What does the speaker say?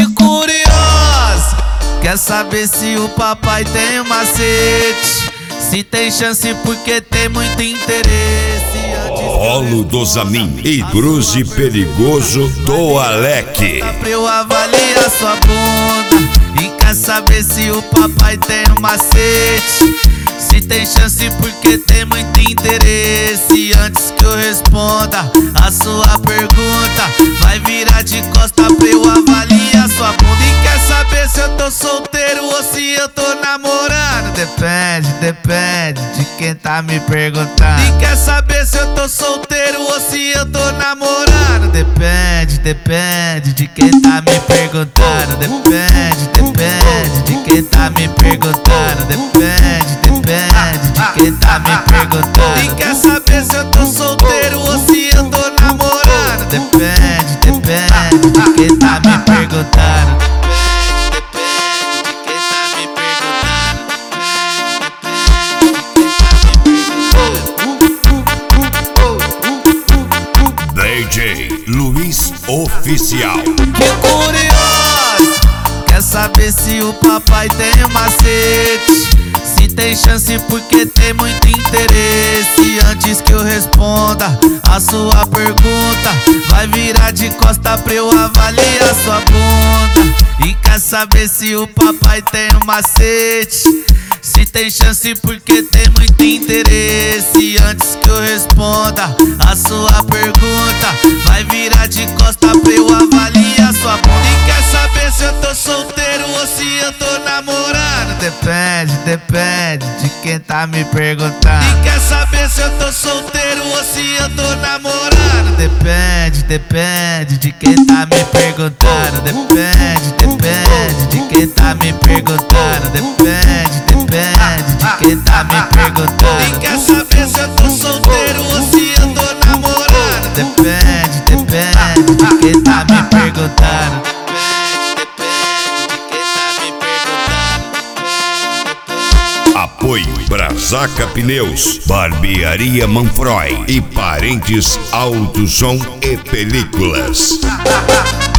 curioso, quer saber se o papai tem um macete? Se tem chance porque tem muito interesse. Rolo dos Amin e Cruze Perigoso do Alec. Pra eu avaliar sua bunda. E quer saber se o papai tem um macete? Se tem chance porque tem muito interesse. Antes que eu responda a sua pergunta, vai virar de costa pra eu avaliar sua bunda. E quer saber se eu tô solteiro ou se eu tô namorando? Depende de quem tá me perguntando. E quer saber se eu tô solteiro ou se eu tô namorando? Depende de quem tá me perguntando. Depende de quem tá me perguntando. Depende de quem tá me perguntando. E quer saber se eu tô solteiro ou se eu tô namorando? Depende de quem tá me perguntando. DJ Luiz Oficial. Que curioso, quer saber se o papai tem um macete? Se tem chance porque tem muito interesse. Antes que eu responda a sua pergunta, vai virar de costa pra eu avaliar sua bunda. E quer saber se o papai tem um macete? Se tem chance porque tem muito interesse. Antes que eu responda a sua pergunta, vai virar de costa pra eu avaliar sua bunda. E quer saber se eu tô solteiro ou se eu tô namorando? Depende de quem tá me perguntando. E quer saber se eu tô solteiro ou se eu tô namorando? Depende de quem tá me perguntando. Depende de quem tá me perguntando. Depende de quem tá me perguntando. E quer saber se eu tô solteiro ou se eu tô namorando? Depende de quem tá me perguntando. Apoio Brasaca Pneus, Barbearia Manfroy e Parentes Autosom e Películas.